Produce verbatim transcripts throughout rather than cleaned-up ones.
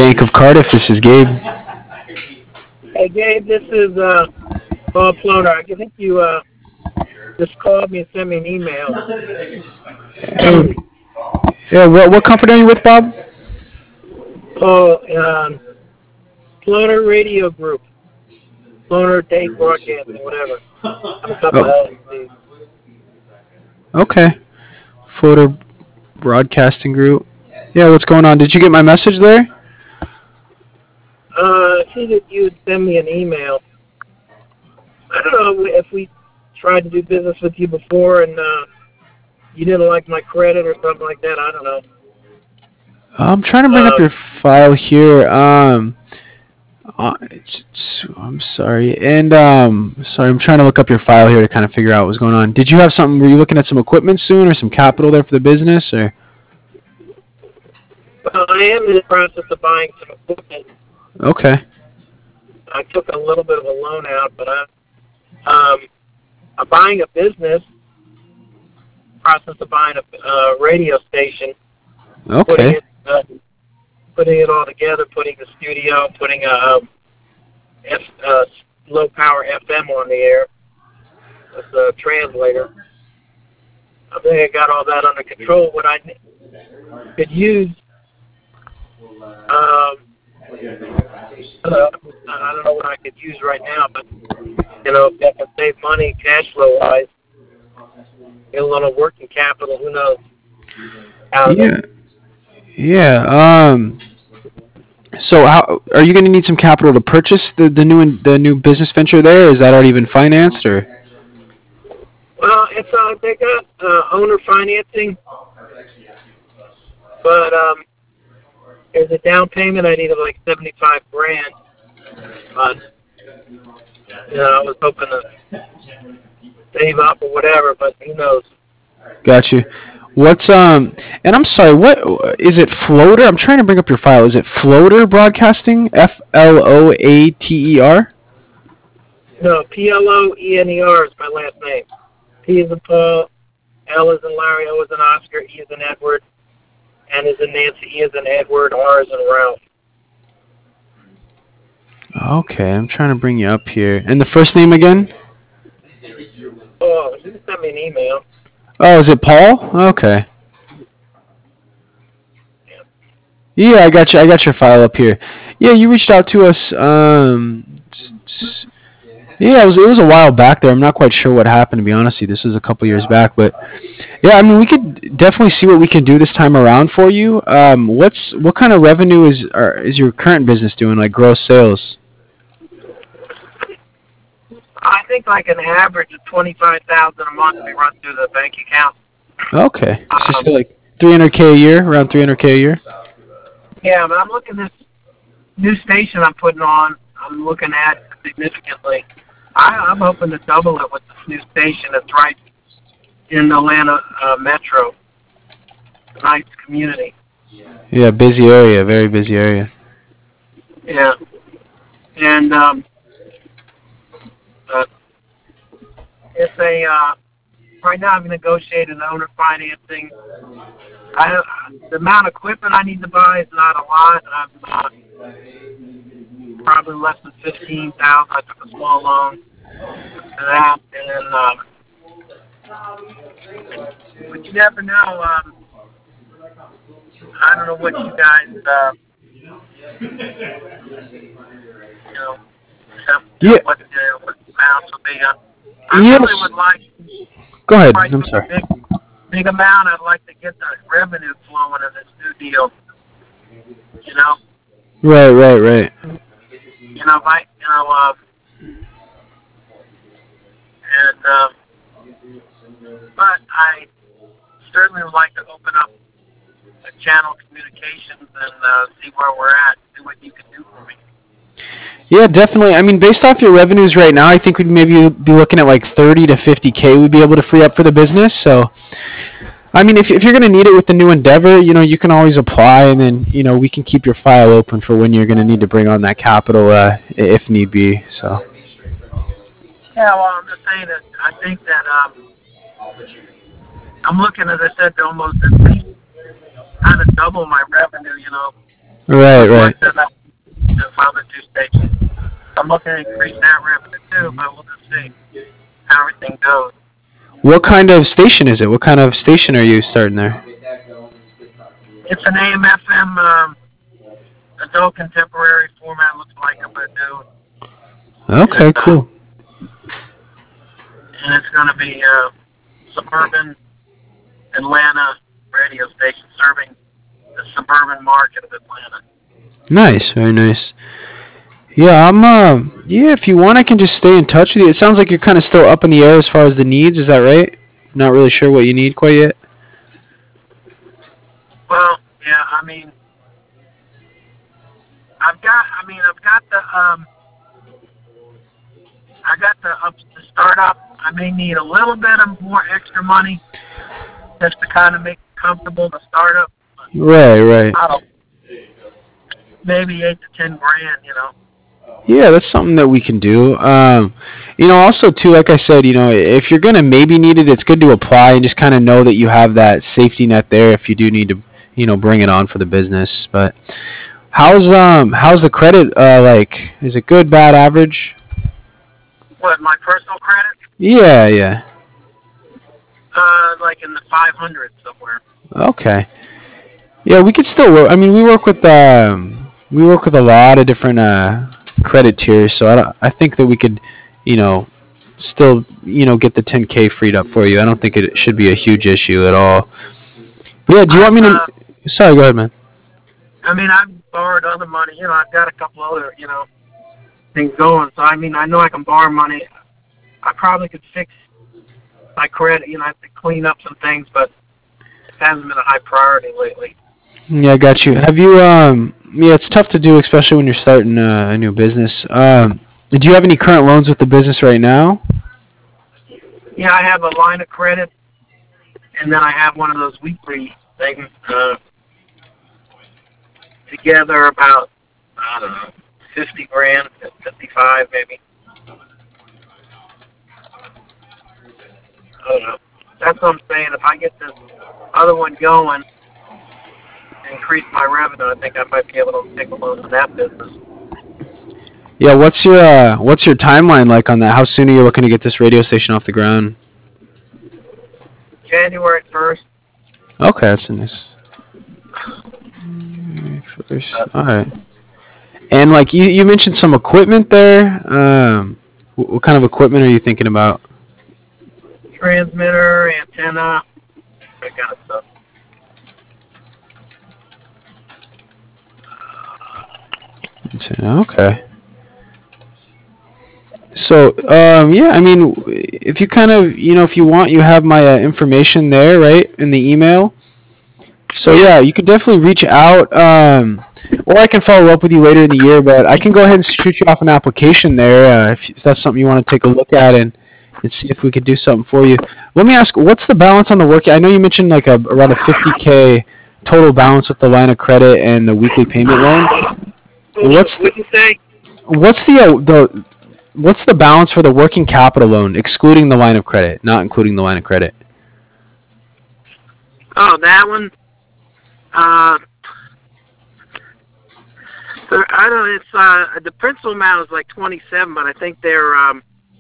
Bank of Cardiff. This is Gabe. Hey, Gabe, this is uh, Bob Floater. I think you uh, just called me and sent me an email. Hey, yeah, what, what company are you with, Bob? Oh, um, Floater Radio Group. Floater Date Broadcasting, whatever. I'm a couple Oh, of L L Cs. okay. Photo Broadcasting Group. Yeah, what's going on? Did you get my message there? Uh, I see that you would send me an email. I don't know if we tried to do business with you before and uh, you didn't like my credit or something like that. I don't know. I'm trying to bring up Um, your file here. Um, uh, it's, it's, I'm sorry, and um, sorry, I'm trying to look up your file here to kind of figure out what's going on. Did you have something? Were you looking at some equipment soon, or some capital there for the business, or? well, I am in the process of buying some equipment. Okay. I took a little bit of a loan out, but I, um, I'm buying a business, process of buying a uh, radio station, putting Okay. it, uh, putting it all together, putting the studio, putting a um, F, uh, low power F M on the air with a translator. I think I got all that under control. What I could use, um, uh, I don't know what I could use right now, but you know, if I can save money cash flow wise, get a little working capital, who knows? I don't know. Yeah. Yeah. Um. So, how are you going to need some capital to purchase the, the new the new business venture there? Is that already been financed, or? Well, it's uh, they got uh, owner financing, but um, as a down payment, I needed like seventy-five grand. But you know, I was hoping to save up or whatever, but who knows? Got you. What's um? And I'm sorry. What is it? Floater. I'm trying to bring up your file. Is it Floater Broadcasting? F L O A T E R. No, P L O E N E R is my last name. P is in Paul, L is in Larry, O is in Oscar, E is in Edward, N is in Nancy, E is in Edward, R is in Ralph. Okay, I'm trying to bring you up here. And the first name again? Oh, you can send me an email. Oh, is it Paul? Okay. Yeah, I got you. I got your file up here. Yeah, you reached out to us. Um, yeah, it was it was a while back there. I'm not quite sure what happened, to be honest with you. This was a couple years back, but yeah, I mean, we could definitely see what we can do this time around for you. Um, what's what kind of revenue is are, is your current business doing, like gross sales? I think like an average of twenty-five thousand dollars a month we run through the bank account. Okay, so Um, say like three hundred k a year, around three hundred k a year. yeah, but I'm looking at this new station I'm putting on. I'm looking at significantly. I, I'm hoping to double it with this new station that's right in the Atlanta uh, metro. Nice community. Yeah, busy area, very busy area. Yeah, and um, uh, it's a uh, right now I'm negotiating owner financing. I the amount of equipment I need to buy is not a lot. I'm uh, probably less than fifteen thousand. I took a small loan for that, and then um, but you never know. Um, I don't know what you guys, uh, you know, have, Yeah, what the what the amounts will be. Uh, I really yes. would like Go ahead. price I'm with a sorry. big big amount. I'd like to get the revenue flowing in this new deal. You know, Right, right, right. you know, if I, you know, uh, and um, but I certainly would like to open up a channel communications and uh, see where we're at, see what you can do for me. Yeah, definitely. I mean, based off your revenues right now, I think we'd maybe be looking at like thirty to fifty k. We'd be able to free up for the business. So, I mean, if if you're gonna need it with the new endeavor, you know, you can always apply, and then you know we can keep your file open for when you're gonna need to bring on that capital, uh, if need be. So. Yeah, well, I'm just saying that I think that um, I'm looking, as I said, to almost at least kind of double my revenue, you know, Right, Much right. like the, the other two stations. I'm looking to increase that revenue too, but we'll just see how everything goes. What kind of station is it? What kind of station are you starting there? It's an A M F M um, adult contemporary format. Looks like I'm gonna do, Okay, and uh, cool. and it's gonna be uh, suburban Atlanta radio station serving the suburban market of Atlanta. Nice, very nice. Yeah, I'm. Uh, yeah, if you want, I can just stay in touch with you. It sounds like you're kind of still up in the air as far as the needs. Is that right? Not really sure what you need quite yet. Well, yeah, I mean, I've got, I mean, I've got the, um, I got the up to start up. I may need a little bit of more extra money just to kind of make it comfortable to start up. Right, right. I don't, maybe eight to ten grand, you know. Yeah, that's something that we can do. Um, you know, also too, like I said, you know, if you're gonna maybe need it, it's good to apply and just kind of know that you have that safety net there if you do need to, you know, bring it on for the business. But how's um how's the credit uh like? Is it good, bad, average? What, my personal credit? Yeah, yeah. Uh, like in the five hundreds somewhere. Okay. Yeah, we could still work. I mean, we work with um we work with a lot of different uh credit tiers, so I don't, I think that we could, you know, still, you know, get the ten k freed up for you. I don't think it should be a huge issue at all. But yeah, do you want I've, me uh, to? Sorry, go ahead, man. I mean, I've borrowed other money. You know, I've got a couple other, you know, things going. So, I mean, I know I can borrow money. I probably could fix my credit. You know, I have to clean up some things, but it hasn't been a high priority lately. Yeah, I got you. Have you? Um, yeah, it's tough to do, especially when you're starting uh, a new business. Um, do you have any current loans with the business right now? Yeah, I have a line of credit, and then I have one of those weekly things. Uh, together about, I don't know, fifty grand, fifty-five maybe. I don't know. That's what I'm saying. If I get this other one going, increase my revenue, I think I might be able to take a loan in that business. Yeah, what's your uh, what's your timeline like on that? How soon are you looking to get this radio station off the ground? January first. Okay, that's a nice. First. Uh, All right. And like you, you mentioned some equipment there. Um, what, what kind of equipment are you thinking about? transmitter, antenna, that kind of stuff. Okay. So, um, yeah, I mean, if you kind of, you know, if you want, you have my uh, information there, right, in the email. So, yeah, you could definitely reach out, um, or I can follow up with you later in the year, but I can go ahead and shoot you off an application there uh, if, if that's something you want to take a look at and, and see if we could do something for you. Let me ask, what's the balance on the work? I know you mentioned like a, around a fifty k total balance with the line of credit and the weekly payment loan. What's the, What'd you say? what's the, uh, the, what's the balance for the working capital loan, excluding the line of credit, not including the line of credit? Oh, that one? Uh, so I don't know, it's, uh, the principal amount is like twenty-seven, but I think they're, um,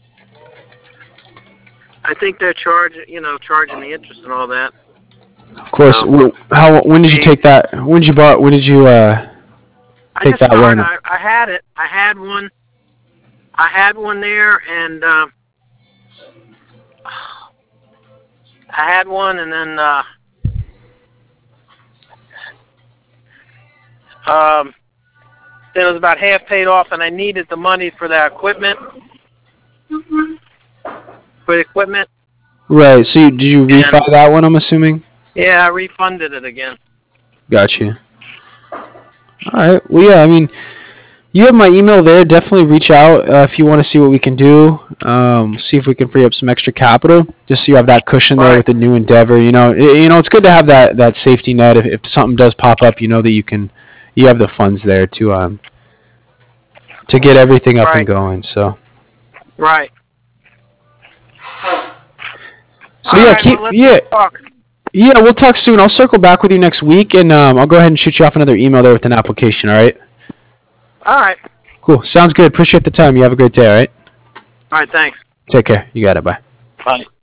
I think they're charging, you know, charging the interest and all that. Of course. So, How? When did you take that? When did you borrow? When did you uh, I take just that started, loan? I, I had it, I had one, I had one there, and, uh, I had one, and then, uh, um, then it was about half paid off, and I needed the money for that equipment, for the equipment. Right. So you, did you refi And, that one? I'm assuming. yeah, I refunded it again. Got you. All right. Well, yeah. I mean, you have my email there. Definitely reach out uh, if you want to see what we can do. Um, see if we can free up some extra capital, just so you have that cushion there Right. with the new endeavor. You know, it, you know, it's good to have that that safety net. If, if something does pop up, you know that you can, you have the funds there to um to get everything up and Right. going. So. Right. So All yeah, right, keep well, let's yeah. talk. Yeah, we'll talk soon. I'll circle back with you next week, and um, I'll go ahead and shoot you off another email there with an application, all right? All right. Cool. Sounds good. Appreciate the time. You have a great day, all right? All right, thanks. Take care. You got it. Bye. Bye.